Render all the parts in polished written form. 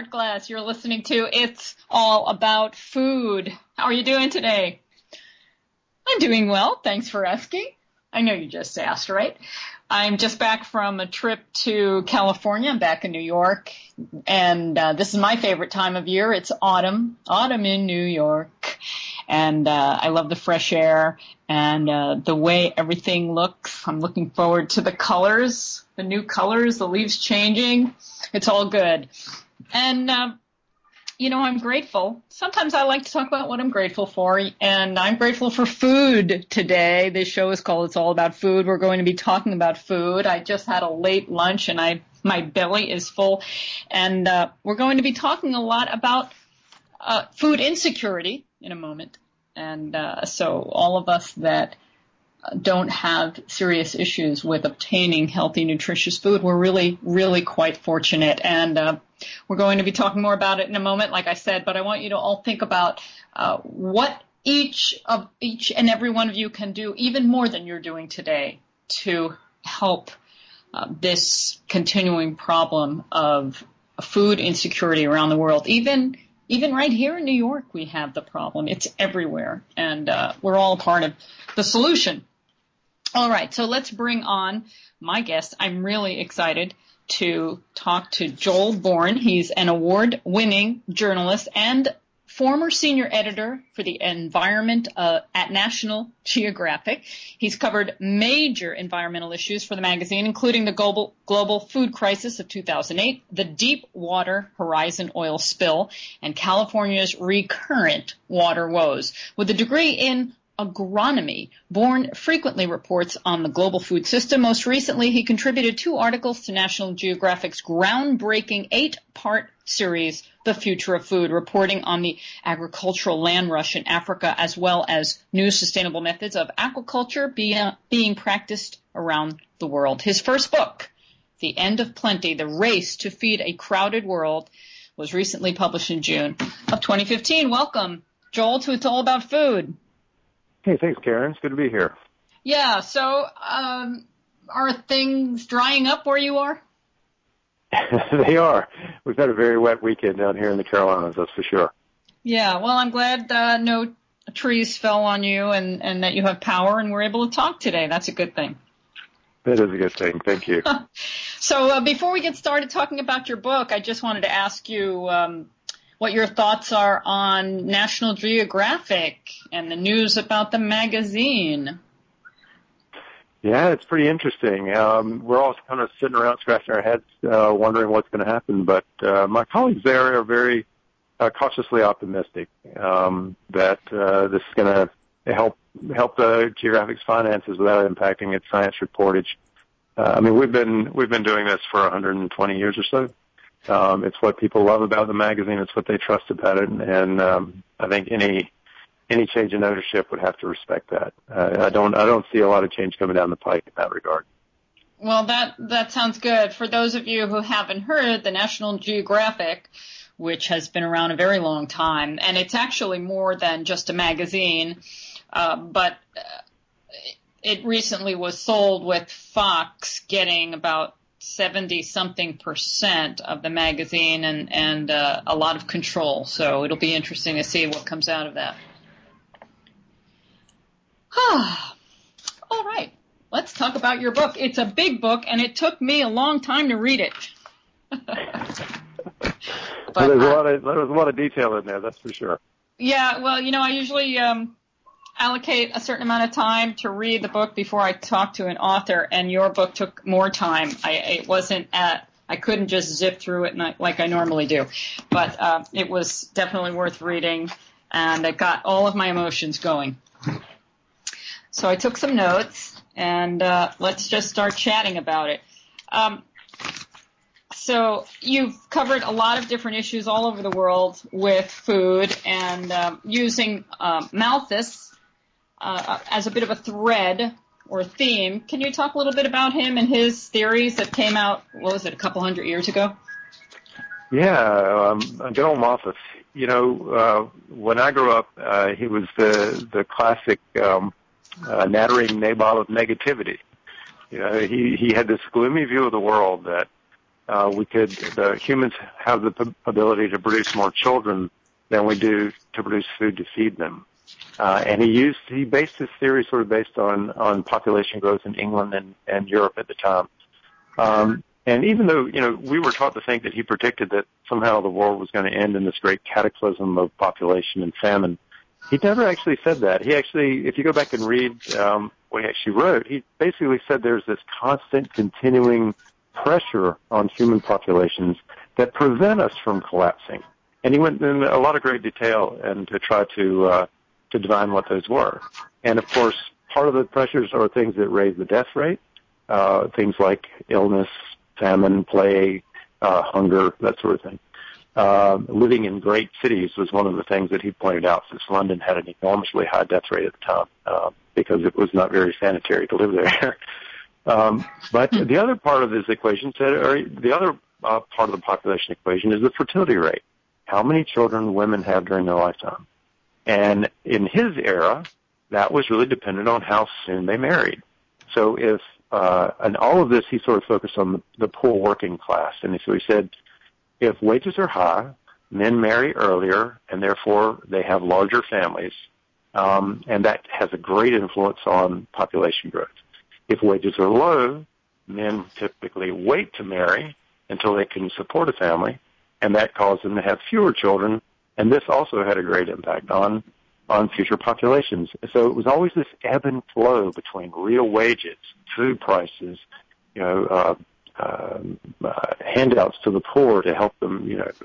Art Glass. You're listening to It's All About Food. How are you doing today? I'm doing well. Thanks for asking. I know you just asked, right? I'm just back from a trip to California. I'm back in New York, and this is my favorite time of year. It's autumn in New York, and I love the fresh air and the way everything looks. I'm looking forward to the colors, the new colors, the leaves changing. It's all good. And I'm grateful. Sometimes I like to talk about what I'm grateful for, and I'm grateful for food today. This show is called It's All About Food. We're going to be talking about food. I just had a late lunch, and my belly is full, and we're going to be talking a lot about food insecurity in a moment. And so all of us that don't have serious issues with obtaining healthy, nutritious food, we're really, really quite fortunate. And we're going to be talking more about it in a moment, like I said, but I want you to all think about what each and every one of you can do, even more than you're doing today, to help this continuing problem of food insecurity around the world. Even right here in New York, we have the problem. It's everywhere, and we're all a part of the solution. All right, so let's bring on my guest. I'm really excited to talk to Joel Bourne. He's an award-winning journalist and former senior editor for the environment at National Geographic. He's covered major environmental issues for the magazine, including the global food crisis of 2008, the Deepwater Horizon oil spill, and California's recurrent water woes. With a degree in agronomy, Bourne frequently reports on the global food system. Most recently, he contributed 2 articles to National Geographic's groundbreaking 8-part series, The Future of Food, reporting on the agricultural land rush in Africa, as well as new sustainable methods of aquaculture being practiced around the world. His first book, The End of Plenty, The Race to Feed a Crowded World, was recently published in June of 2015. Welcome, Joel, to It's All About Food. Hey, thanks, Karen. It's good to be here. Yeah, so are things drying up where you are? They are. We've had a very wet weekend down here in the Carolinas, that's for sure. Yeah, well, I'm glad no trees fell on you and that you have power and we're able to talk today. That's a good thing. That is a good thing. Thank you. So before we get started talking about your book, I just wanted to ask you what your thoughts are on National Geographic and the news about the magazine. Yeah, it's pretty interesting. We're all kind of sitting around scratching our heads, wondering what's going to happen. But my colleagues there are very cautiously optimistic that this is going to help the Geographic's finances without impacting its science reportage. We've been doing this for 120 years or so. It's what people love about the magazine. It's what they trust about it, and I think any change in ownership would have to respect that. I don't see a lot of change coming down the pike in that regard. Well, that sounds good. For those of you who haven't heard, the National Geographic, which has been around a very long time, and it's actually more than just a magazine, but it recently was sold with Fox getting about 70-something% of the magazine and a lot of control. So it'll be interesting to see what comes out of that. All right. Let's talk about your book. It's a big book, and it took me a long time to read it. But there's a lot of detail in there, that's for sure. Yeah, well, I usually allocate a certain amount of time to read the book before I talk to an author, and your book took more time. I couldn't just zip through it like I normally do, but it was definitely worth reading, and it got all of my emotions going. So I took some notes, and let's just start chatting about it. So you've covered a lot of different issues all over the world with food, and using Malthus as a bit of a thread or theme. Can you talk a little bit about him and his theories that came out, a couple hundred years ago? Yeah, General Malthus. When I grew up, he was the classic nattering nabob of negativity. He had this gloomy view of the world that the humans have the ability to produce more children than we do to produce food to feed them. And he based his theory sort of based on population growth in England and Europe at the time. And even though, we were taught to think that he predicted that somehow the world was going to end in this great cataclysm of population and famine, he never actually said that. He actually, if you go back and read what he actually wrote, he basically said there's this constant, continuing pressure on human populations that prevent us from collapsing. And he went in a lot of great detail and to try to divine what those were. And of course, part of the pressures are things that raise the death rate, things like illness, famine, plague, hunger, that sort of thing. Living in great cities was one of the things that he pointed out, since London had an enormously high death rate at the time, because it was not very sanitary to live there. But the other part of this equation the other part of the population equation is the fertility rate. How many children women have during their lifetime? And in his era, that was really dependent on how soon they married. So and all of this, he sort of focused on the poor working class. And so he said, if wages are high, men marry earlier, and therefore they have larger families, and that has a great influence on population growth. If wages are low, men typically wait to marry until they can support a family, and that causes them to have fewer children, and this also had a great impact on future populations. So it was always this ebb and flow between real wages, food prices, handouts to the poor to help them,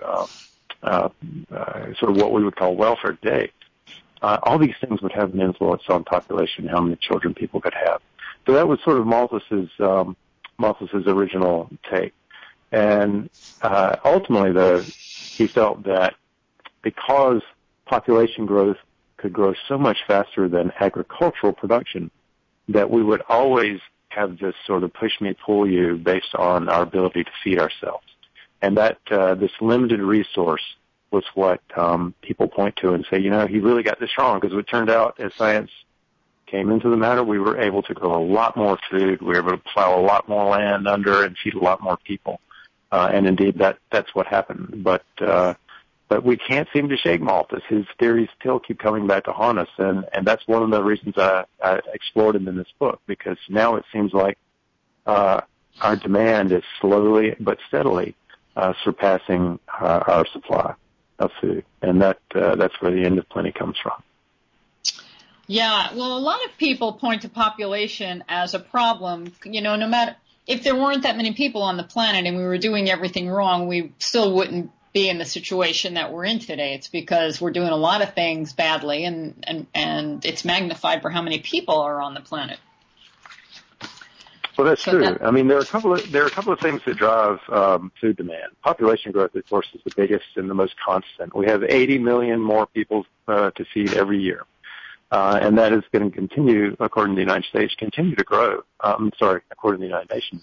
sort of what we would call welfare today. All these things would have an influence on population, how many children people could have. So that was sort of Malthus's original take. And ultimately, he felt that because population growth could grow so much faster than agricultural production, that we would always have this sort of push me, pull you based on our ability to feed ourselves. And that this limited resource was what people point to and say, he really got this wrong, because it turned out as science came into the matter, we were able to grow a lot more food, we were able to plow a lot more land under and feed a lot more people. And indeed, that's what happened. But we can't seem to shake Malthus. His theories still keep coming back to haunt us, and that's one of the reasons I explored him in this book, because now it seems like our demand is slowly but steadily surpassing our supply of food, and that's where the end of plenty comes from. Yeah, well, a lot of people point to population as a problem. No matter if there weren't that many people on the planet and we were doing everything wrong, we still wouldn't be in the situation that we're in today. It's because we're doing a lot of things badly, and it's magnified for how many people are on the planet. Well, that's true. I mean, there are a couple of things that drive food demand. Population growth, of course, is the biggest and the most constant. We have 80 million more people to feed every year. And that is going to continue, according to the United States, continue to grow. According to the United Nations,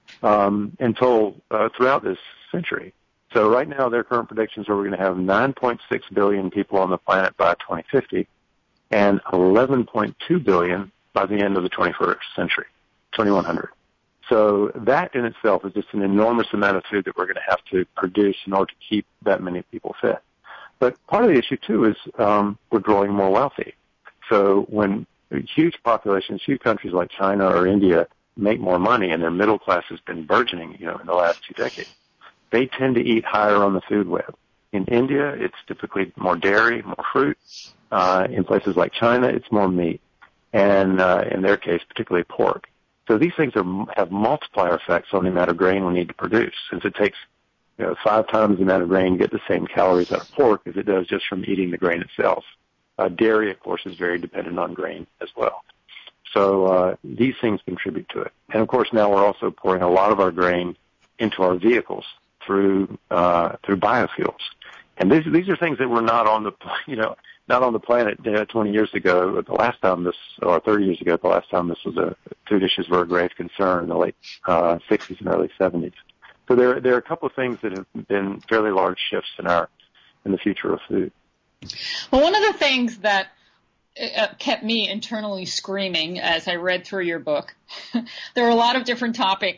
until throughout this century. So right now, their current predictions are we're going to have 9.6 billion people on the planet by 2050, and 11.2 billion by the end of the 21st century, 2100. So that in itself is just an enormous amount of food that we're going to have to produce in order to keep that many people fed. But part of the issue too is we're growing more wealthy. So when huge populations, huge countries like China or India make more money and their middle class has been burgeoning, in the last 2 decades, they tend to eat higher on the food web. In India, it's typically more dairy, more fruit. In places like China, it's more meat. And in their case, particularly pork. So these things have multiplier effects on the amount of grain we need to produce, since it takes 5 times the amount of grain to get the same calories out of pork as it does just from eating the grain itself. Dairy, of course, is very dependent on grain as well. So these things contribute to it. And, of course, now we're also pouring a lot of our grain into our vehicles through biofuels. And these are things that were not on the planet 20 years ago, the last time this, or 30 years ago, the last time this was food issues were a grave concern in the late 60s and early 70s. So there are a couple of things that have been fairly large shifts in the future of food. Well, one of the things that kept me internally screaming as I read through your book, there were a lot of different topics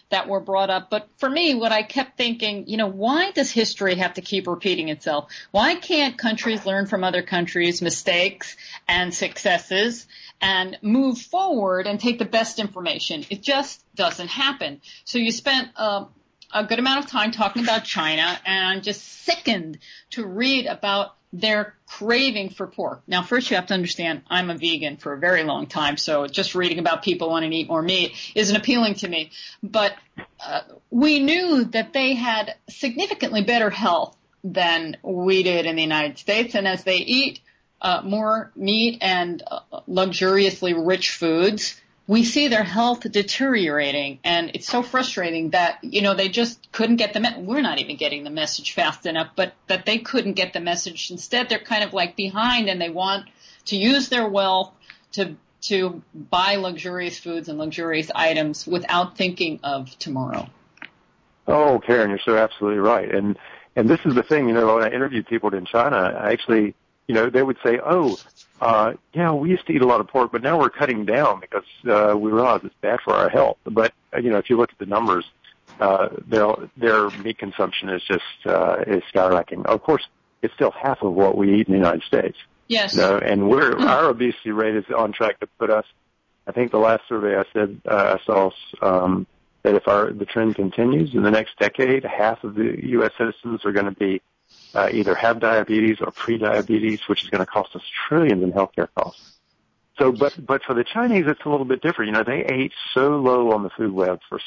that were brought up. But for me, what I kept thinking, why does history have to keep repeating itself? Why can't countries learn from other countries' mistakes and successes and move forward and take the best information? It just doesn't happen. So you spent a good amount of time talking about China, and I'm just sickened to read about their craving for pork. Now, first you have to understand I'm a vegan for a very long time, so just reading about people wanting to eat more meat isn't appealing to me. But we knew that they had significantly better health than we did in the United States, and as they eat more meat and luxuriously rich foods, we see their health deteriorating, and it's so frustrating that, they just couldn't get we're not even getting the message fast enough, but that they couldn't get the message. Instead, they're kind of like behind, and they want to use their wealth to buy luxurious foods and luxurious items without thinking of tomorrow. Oh, Karen, you're so absolutely right. And this is the thing, when I interviewed people in China, I actually, they would say, we used to eat a lot of pork, but now we're cutting down because we realize it's bad for our health. But, if you look at the numbers, their meat consumption is just is skyrocketing. Of course, it's still half of what we eat in the United States. Yes. And our obesity rate is on track to put us, I think the last survey I saw that if the trend continues in the next decade, half of the U.S. citizens are going to be either have diabetes or pre-diabetes, which is going to cost us trillions in healthcare costs. So, but for the Chinese, it's a little bit different. They ate so low on the food web for.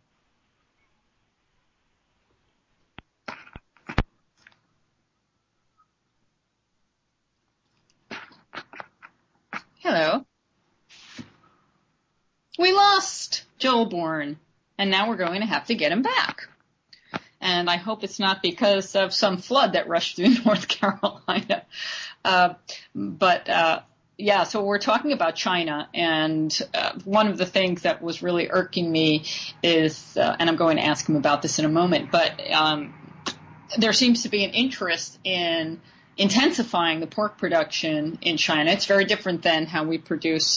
Hello. We lost Joel Bourne, and now we're going to have to get him back. And I hope it's not because of some flood that rushed through North Carolina. So we're talking about China, and one of the things that was really irking me is, and I'm going to ask him about this in a moment, but there seems to be an interest in intensifying the pork production in China. It's very different than how we produce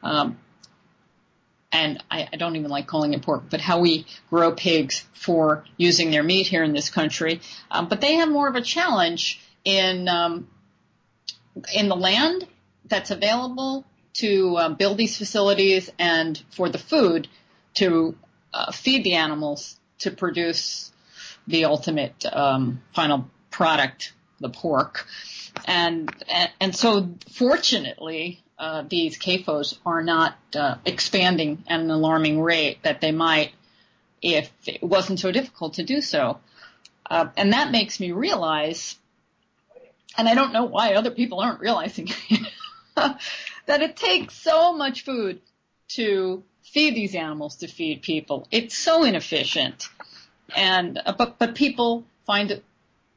and I don't even like calling it pork, but how we grow pigs for using their meat here in this country. But they have more of a challenge in the land that's available to build these facilities and for the food to feed the animals to produce the ultimate final product, the pork. And so fortunately, these CAFOs are not expanding at an alarming rate that they might if it wasn't so difficult to do so. And that makes me realize, and I don't know why other people aren't realizing it, that it takes so much food to feed these animals, to feed people. It's so inefficient. And but people find it.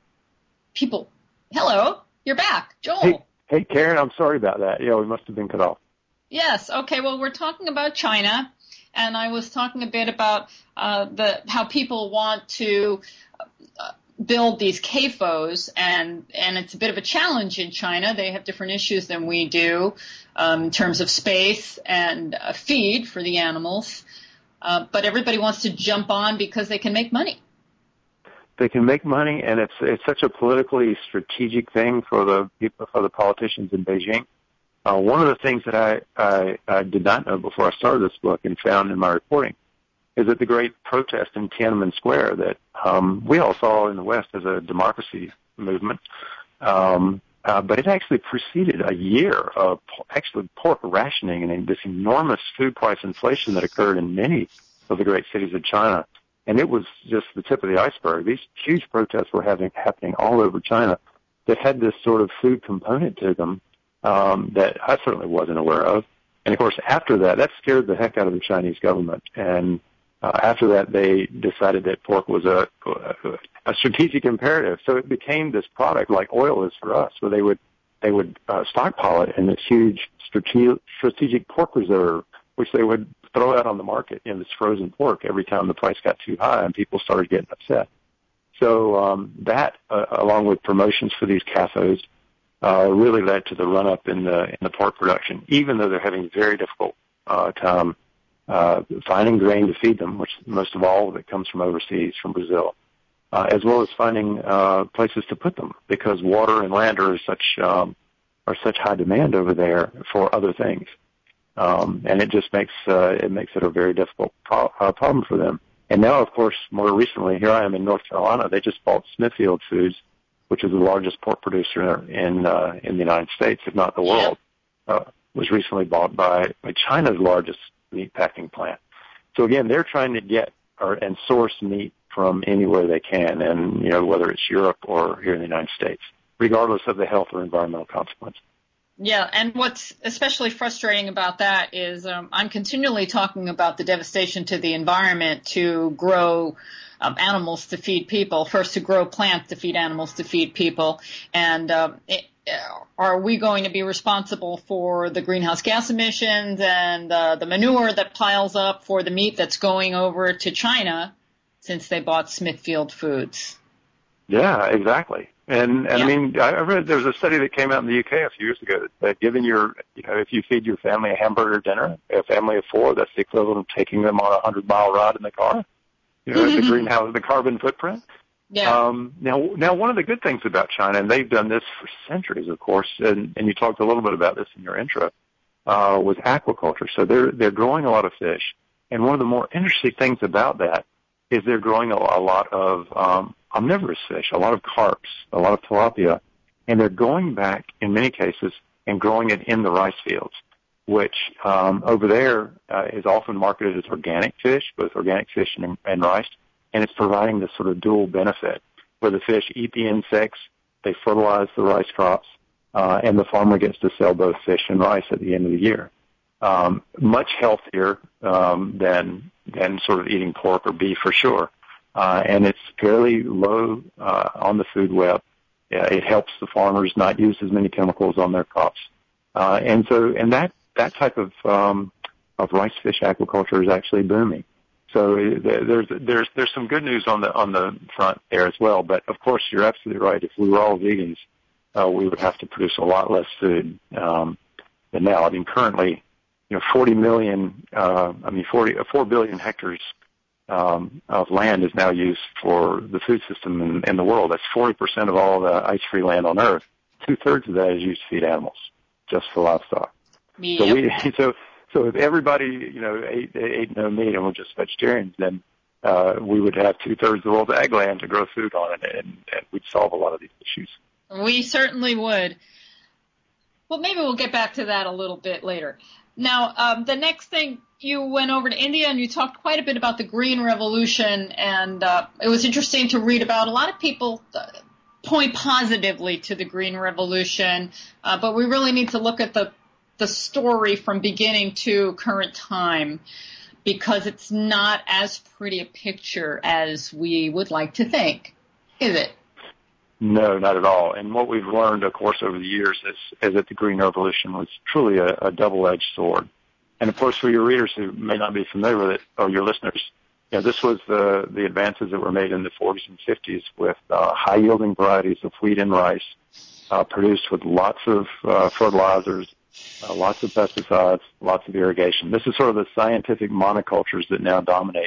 Hello, you're back, Joel. Hey, Karen, I'm sorry about that. Yeah, we must have been cut off. Yes. Okay. Well, we're talking about China, and I was talking a bit about how people want to build these CAFOs, and it's a bit of a challenge in China. They have different issues than we do in terms of space and feed for the animals, but everybody wants to jump on because they can make money. They can make money, and it's such a politically strategic thing for the politicians in Beijing. One of the things that I did not know before I started this book and found in my reporting is that the great protest in Tiananmen Square that we all saw in the West as a democracy movement, but it actually preceded a year of actually pork rationing and this enormous food price inflation that occurred in many of the great cities of China. And it was just the tip of the iceberg. These huge protests were happening all over China that had this sort of food component to them that I certainly wasn't aware of. And, of course, after that scared the heck out of the Chinese government. And after that, they decided that pork was a strategic imperative. So it became this product like oil is for us, where they would stockpile it in this huge strategic pork reserve, which they would throw out on the market, this frozen pork every time the price got too high and people started getting upset. So that, along with promotions for these CAFOs, really led to the run-up in the pork production, even though they're having a very difficult time finding grain to feed them, which most of all of it comes from overseas, from Brazil, as well as finding places to put them, because water and land are such high demand over there for other things, and it just makes it a very difficult problem for them. And now, of course, more recently, here I am in North Carolina. They just bought Smithfield Foods, which is the largest pork producer in the United States, if not the world. Was recently bought by China's largest meat packing plant. So again, they're trying to get and source meat from anywhere they can, and whether it's Europe or here in the United States, regardless of the health or environmental consequences. Yeah, and what's especially frustrating about that is I'm continually talking about the devastation to the environment to grow animals to feed people, first to grow plants to feed animals to feed people, and are we going to be responsible for the greenhouse gas emissions and the manure that piles up for the meat that's going over to China since they bought Smithfield Foods? Yeah, exactly. And I mean, I read there was a study that came out in the UK a few years ago that given if you feed your family a hamburger dinner, a family of 4, that's the equivalent of taking them on a 100-mile ride in the car. The carbon footprint. Yeah. Now, one of the good things about China, and they've done this for centuries, of course, and you talked a little bit about this in your intro, was aquaculture. So they're growing a lot of fish, and one of the more interesting things about that is they're growing a lot of omnivorous fish, a lot of carps, a lot of tilapia, and they're going back in many cases and growing it in the rice fields, which over there is often marketed as organic fish, both organic fish and rice, and it's providing this sort of dual benefit where the fish eat the insects, they fertilize the rice crops, and the farmer gets to sell both fish and rice at the end of the year. Much healthier than sort of eating pork or beef for sure. And it's fairly low on the food web. It helps the farmers not use as many chemicals on their crops. And that type of rice fish aquaculture is actually booming. So there's some good news on the front there as well. But of course, you're absolutely right. If we were all vegans, we would have to produce a lot less food than now. I mean, currently, 4 billion hectares of land is now used for the food system in the world. That's 40% of all the ice-free land on Earth. 2/3 of that is used to feed animals, just for livestock. Yep. So if everybody, ate no meat and were just vegetarians, then we would have 2/3 of the world's ag land to grow food on, and we'd solve a lot of these issues. We certainly would. Well, maybe we'll get back to that a little bit later. Now, the next thing, you went over to India and you talked quite a bit about the Green Revolution, and it was interesting to read about. A lot of people point positively to the Green Revolution, but we really need to look at the story from beginning to current time, because it's not as pretty a picture as we would like to think, is it? No, not at all. And what we've learned, of course, over the years is that the Green Revolution was truly a double-edged sword. And, of course, for your readers who may not be familiar with it, or your listeners, this was the advances that were made in the 40s and 50s with high-yielding varieties of wheat and rice produced with lots of fertilizers, lots of pesticides, lots of irrigation. This is sort of the scientific monocultures that now dominate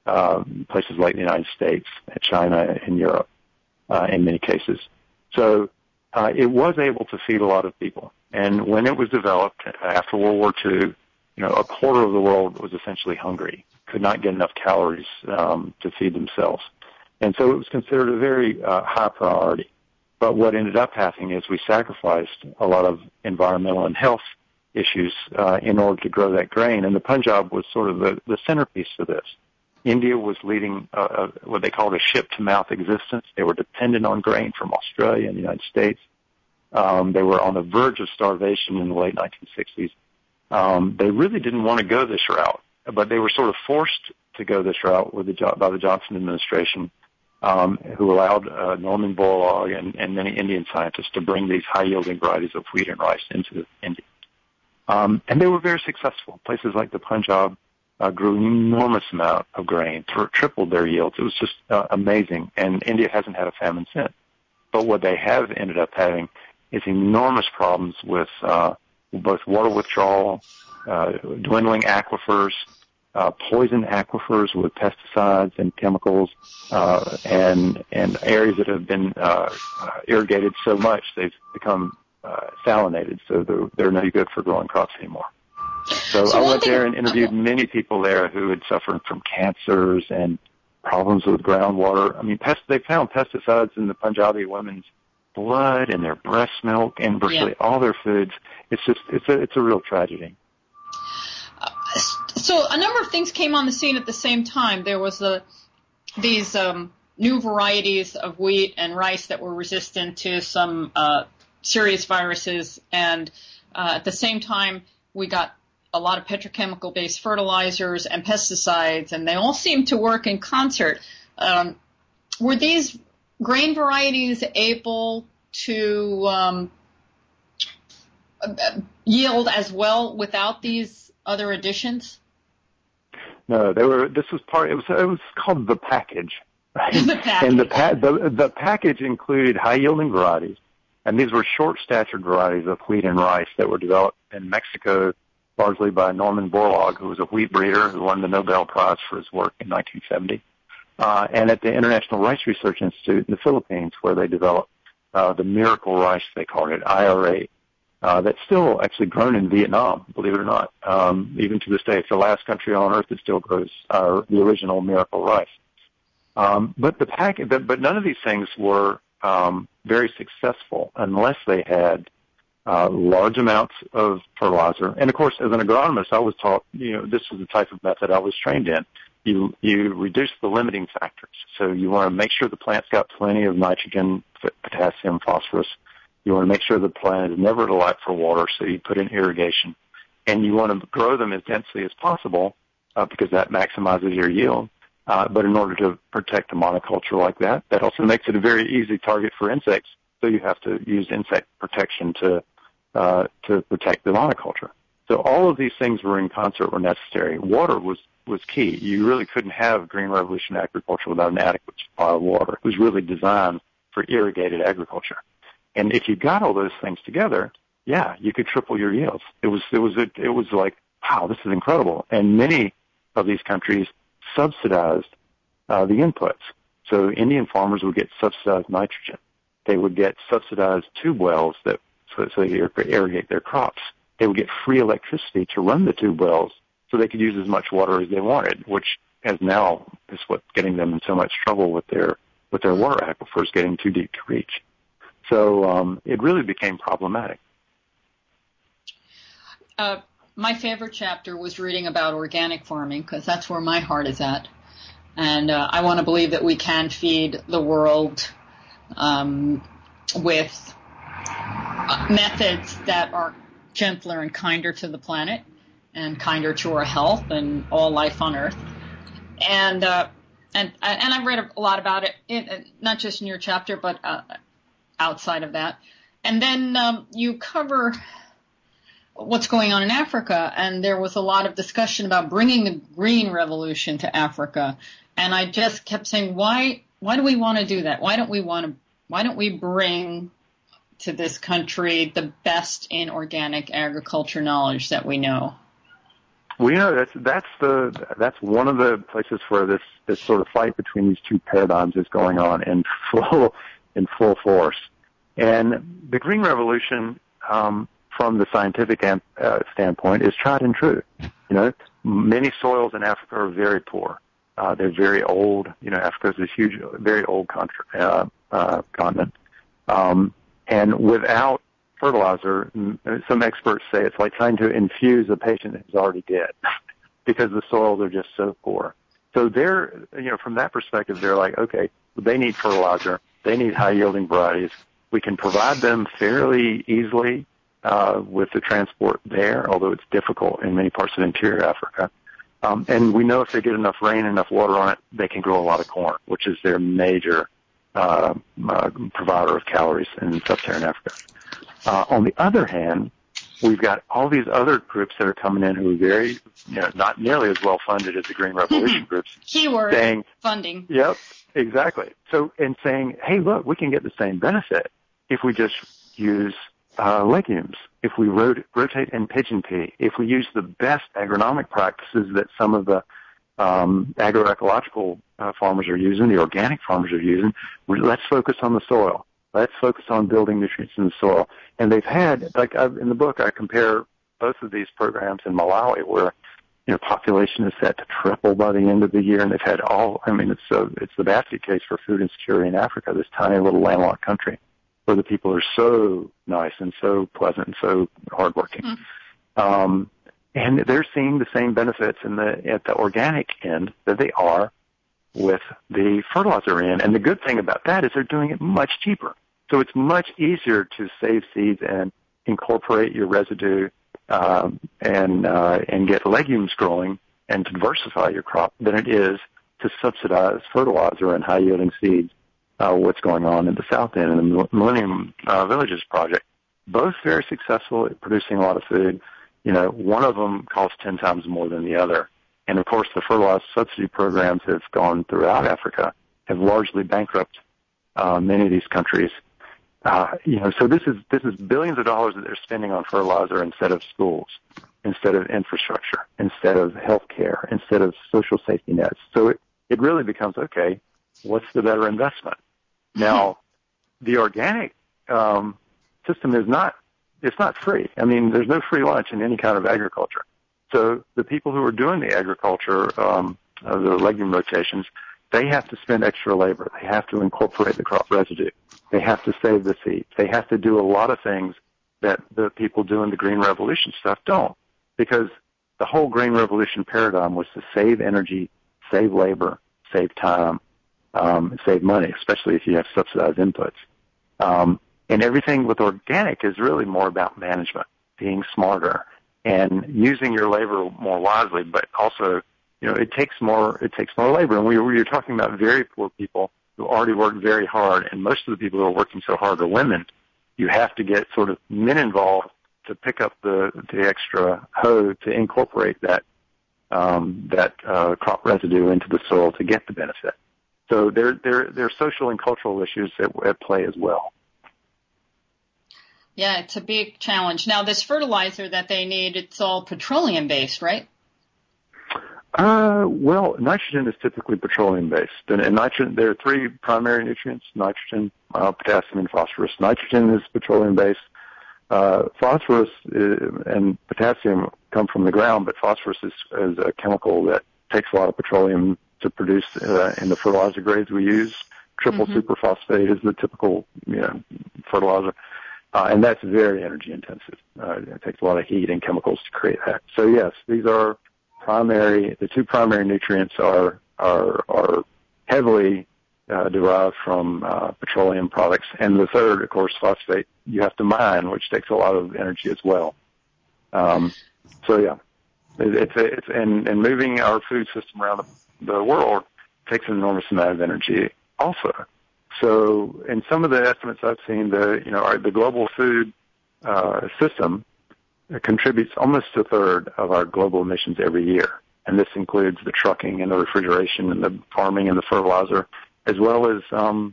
places like the United States, China, and Europe. In many cases. So it was able to feed a lot of people. And when it was developed after World War II, a quarter of the world was essentially hungry, could not get enough calories to feed themselves. And so it was considered a very high priority. But what ended up happening is we sacrificed a lot of environmental and health issues in order to grow that grain. And the Punjab was sort of the centerpiece of this. India was leading what they called a ship-to-mouth existence. They were dependent on grain from Australia and the United States. They were on the verge of starvation in the late 1960s. They really didn't want to go this route, but they were sort of forced to go this route by the Johnson administration, who allowed Norman Borlaug and many Indian scientists to bring these high-yielding varieties of wheat and rice into India. And they were very successful. Places like the Punjab grew an enormous amount of grain, tripled their yields. It was just amazing, and India hasn't had a famine since. But what they have ended up having is enormous problems with both water withdrawal, dwindling aquifers, poison aquifers with pesticides and chemicals, and areas that have been irrigated so much they've become salinated, so they're no good for growing crops anymore. So I went there and interviewed many people there who had suffered from cancers and problems with groundwater. I mean, they found pesticides in the Punjabi women's blood and their breast milk and virtually all their foods. It's a real tragedy. So a number of things came on the scene at the same time. There was these new varieties of wheat and rice that were resistant to some serious viruses, and at the same time we got a lot of petrochemical-based fertilizers and pesticides, and they all seemed to work in concert. Were these grain varieties able to yield as well without these other additions? No, this was part. It was called the package. Right? The package. And the package included high-yielding varieties, and these were short-statured varieties of wheat and rice that were developed in Mexico, largely by Norman Borlaug, who was a wheat breeder who won the Nobel Prize for his work in 1970, and at the International Rice Research Institute in the Philippines, where they developed the miracle rice, they called it, IRA, that's still actually grown in Vietnam, believe it or not. Even to this day, it's the last country on earth that still grows the original miracle rice. But none of these things were very successful unless they had large amounts of fertilizer. And of course, as an agronomist, I was taught, this was the type of method I was trained in. You reduce the limiting factors. So you want to make sure the plant's got plenty of nitrogen, potassium, phosphorus. You want to make sure the plant is never at a lack for water, so you put in irrigation. And you want to grow them as densely as possible because that maximizes your yield. But in order to protect a monoculture like that, that also makes it a very easy target for insects. So you have to use insect protection to protect the monoculture. So all of these things were in concert, were necessary. Water was key. You really couldn't have Green Revolution agriculture without an adequate supply of water. It was really designed for irrigated agriculture. And if you got all those things together, you could triple your yields. It was like, wow, this is incredible. And many of these countries subsidized the inputs. So Indian farmers would get subsidized nitrogen. They would get subsidized tube wells so they could irrigate their crops. They would get free electricity to run the tube wells so they could use as much water as they wanted, which is what's getting them in so much trouble with their water aquifers getting too deep to reach. So it really became problematic. My favorite chapter was reading about organic farming because that's where my heart is at. And I want to believe that we can feed the world with methods that are gentler and kinder to the planet and kinder to our health and all life on Earth. And I've read a lot about it, not just in your chapter, but outside of that. And then you cover what's going on in Africa, and there was a lot of discussion about bringing the Green Revolution to Africa. And I just kept saying, why do we want to do that? Why don't we bring to this country the best in organic agriculture knowledge that we know? Well, that's one of the places where this sort of fight between these two paradigms is going on in full force. And the Green Revolution, from the scientific standpoint, is tried and true. Many soils in Africa are very poor. They're very old. Africa is this huge, very old continent. And without fertilizer, some experts say it's like trying to infuse a patient who's already dead because the soils are just so poor. So from that perspective, they're like, okay, they need fertilizer. They need high-yielding varieties. We can provide them fairly easily with the transport there, although it's difficult in many parts of interior Africa. And we know if they get enough rain and enough water on it, they can grow a lot of corn, which is their major provider of calories in sub-Saharan Africa. On the other hand, we've got all these other groups that are coming in who are very, not nearly as well funded as the Green Revolution groups. Keyword, saying, funding. Yep, exactly. So, and saying, hey, look, we can get the same benefit if we just use legumes, if we rotate in pigeon pea, if we use the best agronomic practices that some of the agroecological farmers are using, the organic farmers are using, let's focus on the soil. Let's focus on building nutrients in the soil. And they've had, in the book, I compare both of these programs in Malawi where, population is set to triple by the end of the year, and they've had it's the basket case for food insecurity in Africa, this tiny little landlocked country where the people are so nice and so pleasant and so hardworking. And they're seeing the same benefits at the organic end that they are with the fertilizer end. And the good thing about that is they're doing it much cheaper. So it's much easier to save seeds and incorporate your residue and get legumes growing and to diversify your crop than it is to subsidize fertilizer and high-yielding seeds, what's going on in the South End and the Millennium Villages Project. Both very successful at producing a lot of food. One of them costs 10 times more than the other. And, of course, the fertilizer subsidy programs have gone throughout Africa, have largely bankrupted many of these countries. So this is billions of dollars that they're spending on fertilizer instead of schools, instead of infrastructure, instead of health care, instead of social safety nets. So it really becomes, okay, what's the better investment? Now, the organic system it's not free. I mean, there's no free lunch in any kind of agriculture. So the people who are doing the agriculture, the legume rotations, they have to spend extra labor. They have to incorporate the crop residue. They have to save the seeds. They have to do a lot of things that the people doing the Green Revolution stuff don't, because the whole Green Revolution paradigm was to save energy, save labor, save time, save money, especially if you have subsidized inputs. And everything with organic is really more about management, being smarter, and using your labor more wisely, but also, it takes more labor. And you're talking about very poor people who already work very hard, and most of the people who are working so hard are women. You have to get sort of men involved to pick up the extra hoe to incorporate that crop residue into the soil to get the benefit. So there are social and cultural issues at play as well. Yeah, it's a big challenge. Now, this fertilizer that they need, it's all petroleum-based, right? Well, nitrogen is typically petroleum-based. And nitrogen, there are three primary nutrients: nitrogen, potassium, and phosphorus. Nitrogen is petroleum-based. Phosphorus and potassium come from the ground, but phosphorus is a chemical that takes a lot of petroleum to produce in the fertilizer grades we use. Triple superphosphate is the typical fertilizer. And that's very energy intensive. It takes a lot of heat and chemicals to create that. So yes, these are the two primary nutrients are heavily derived from petroleum products. And the third, of course, phosphate, you have to mine, which takes a lot of energy as well. So yeah, and moving our food system around the world takes an enormous amount of energy also. So in some of the estimates I've seen, the global food system contributes almost a third of our global emissions every year. And this includes the trucking and the refrigeration and the farming and the fertilizer, as well as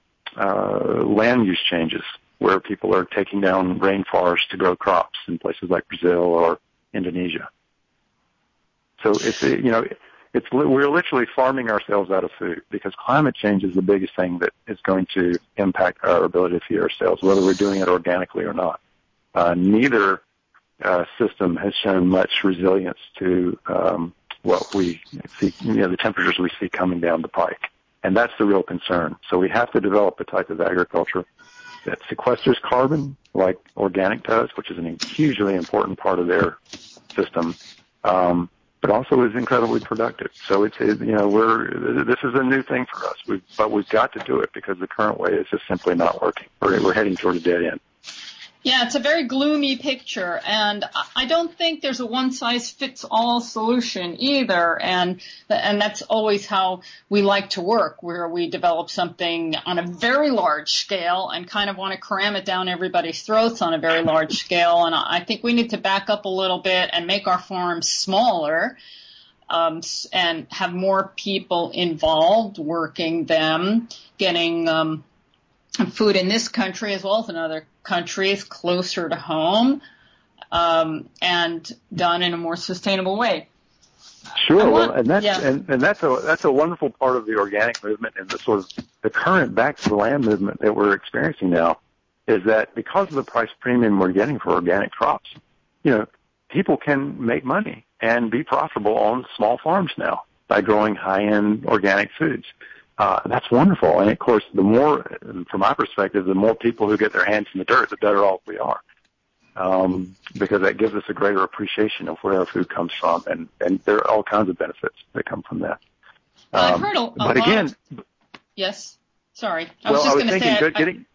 land use changes where people are taking down rainforests to grow crops in places like Brazil or Indonesia. So we're literally farming ourselves out of food because climate change is the biggest thing that is going to impact our ability to feed ourselves, whether we're doing it organically or not. Neither system has shown much resilience to what we see, the temperatures we see coming down the pike. And that's the real concern. So we have to develop a type of agriculture that sequesters carbon like organic does, which is a hugely important part of their system, but also is incredibly productive. So this is a new thing for us, but we've got to do it because the current way is just simply not working. We're heading toward a dead end. Yeah, it's a very gloomy picture, and I don't think there's a one-size-fits-all solution either, and that's always how we like to work, where we develop something on a very large scale and kind of want to cram it down everybody's throats on a very large scale, and I think we need to back up a little bit and make our farms smaller and have more people involved working them, getting food in this country as well as in other countries closer to home, and done in a more sustainable way. Sure. And that's a wonderful part of the organic movement and the sort of the current back to the land movement that we're experiencing now is that because of the price premium we're getting for organic crops, people can make money and be profitable on small farms now by growing high-end organic foods. That's wonderful. And of course, the more, from my perspective, the more people who get their hands in the dirt, the better off we are. Because that gives us a greater appreciation of where our food comes from, and there are all kinds of benefits that come from that. I've heard a lot. Again, yes. Sorry, I was just going to say.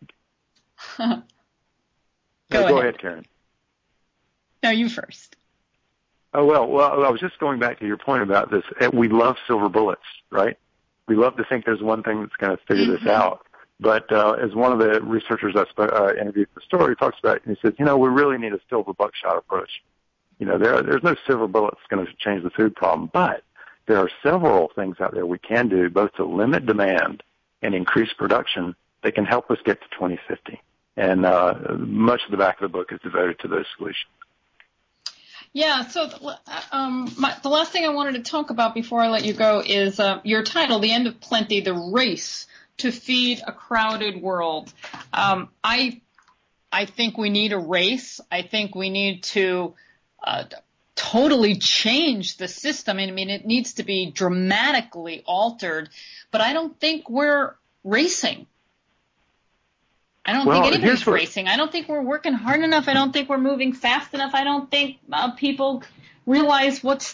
Go ahead, Karen. No, you first. Oh well, I was just going back to your point about this. We love silver bullets, right? We love to think there's one thing that's going to figure this out. But as one of the researchers I interviewed for the story talks about, he says, we really need a silver buckshot approach. There's no silver bullet that's going to change the food problem, but there are several things out there we can do both to limit demand and increase production that can help us get to 2050. And much of the back of the book is devoted to those solutions. Yeah, so the last thing I wanted to talk about before I let you go is your title, The End of Plenty, The Race to Feed a Crowded World. I think we need a race. I think we need to totally change the system. I mean, it needs to be dramatically altered, but I don't think we're racing. I don't think anybody's racing. I don't think we're working hard enough. I don't think we're moving fast enough. I don't think people realize what's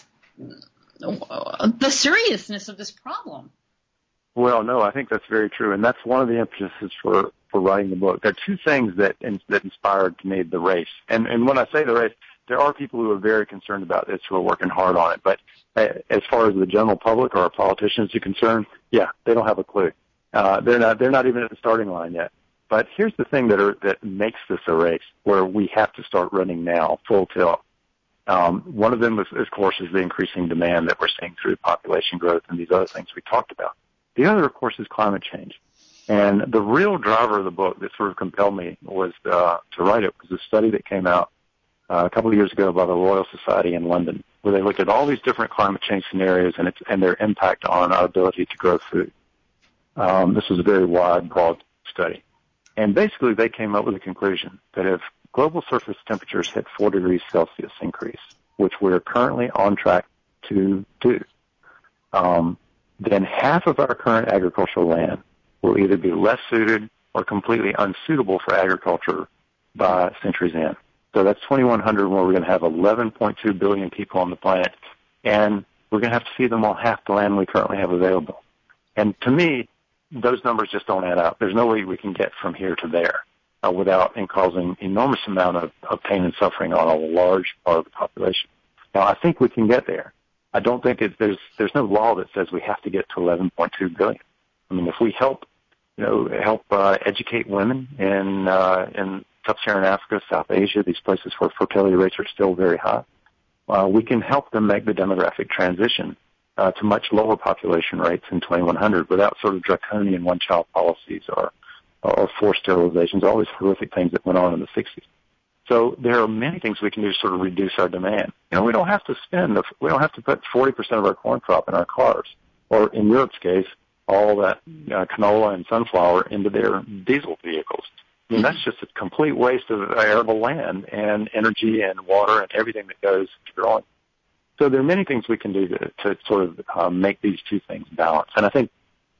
the seriousness of this problem. Well, no, I think that's very true, and that's one of the emphases for writing the book. There are two things that inspired me the race, and when I say the race, there are people who are very concerned about this who are working hard on it. But as far as the general public or our politicians are concerned, yeah, they don't have a clue. They're not even at the starting line yet. But here's the thing that makes this a race where we have to start running now, full tilt. One of them, of course, is the increasing demand that we're seeing through population growth and these other things we talked about. The other, of course, is climate change. And the real driver of the book that sort of compelled me was to write it was a study that came out a couple of years ago by the Royal Society in London, where they looked at all these different climate change scenarios and their impact on our ability to grow food. This was a very wide, broad study. And basically they came up with a conclusion that if global surface temperatures hit 4 degrees Celsius increase, which we're currently on track to do, then half of our current agricultural land will either be less suited or completely unsuitable for agriculture by century's end. So that's 2100, where we're going to have 11.2 billion people on the planet, and we're going to have to feed them all half the land we currently have available. And to me, those numbers just don't add up. There's no way we can get from here to there without causing enormous amount of pain and suffering on a large part of the population. Now, I think we can get there. I don't think there's no law that says we have to get to 11.2 billion. I mean, if we help educate women in sub-Saharan Africa, South Asia, these places where fertility rates are still very high, we can help them make the demographic transition to much lower population rates in 2100 without sort of draconian one-child policies or forced sterilizations, all these horrific things that went on in the 60s. So there are many things we can do to sort of reduce our demand. We don't have to put 40% of our corn crop in our cars, or in Europe's case, all that canola and sunflower into their diesel vehicles. I mean, that's just a complete waste of arable land and energy and water and everything that goes to growing. So there are many things we can do to sort of make these two things balance. And I think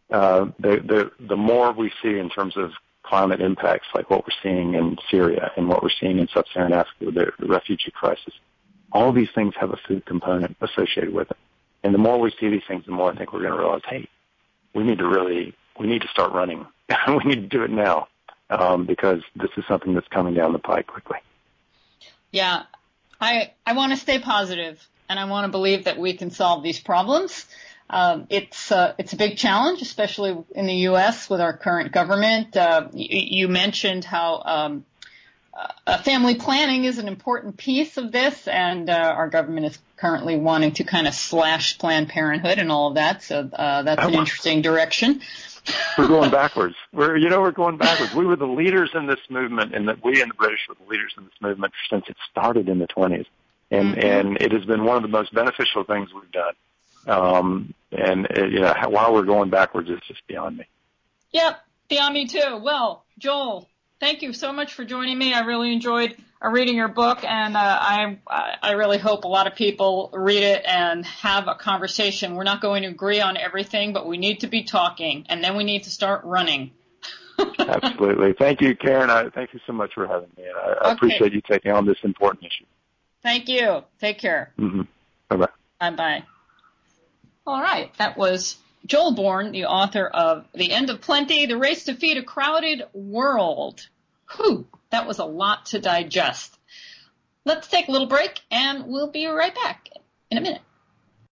the more we see in terms of climate impacts, like what we're seeing in Syria and what we're seeing in sub-Saharan Africa, the refugee crisis, all these things have a food component associated with it. And the more we see these things, the more I think we're going to realize, hey, we need to start running. We need to do it now because this is something that's coming down the pike quickly. Yeah, I want to stay positive, and I want to believe that we can solve these problems. It's a big challenge, especially in the U.S. with our current government. You mentioned how family planning is an important piece of this, and our government is currently wanting to kind of slash Planned Parenthood and all of that. So that's an interesting direction. We're going backwards. We're going backwards. We were the leaders in this movement, and we and the British were the leaders in this movement since it started in the 20s. And it has been one of the most beneficial things we've done. While we're going backwards, it's just beyond me. Yep, beyond me too. Well, Joel, thank you so much for joining me. I really enjoyed reading your book, and I really hope a lot of people read it and have a conversation. We're not going to agree on everything, but we need to be talking, and then we need to start running. Absolutely. Thank you, Karen. Thank you so much for having me. I appreciate you taking on this important issue. Thank you. Take care. Mm-hmm. Bye-bye. Bye-bye. All right. That was Joel Bourne, the author of The End of Plenty, The Race to Feed a Crowded World. Whew, that was a lot to digest. Let's take a little break, and we'll be right back in a minute.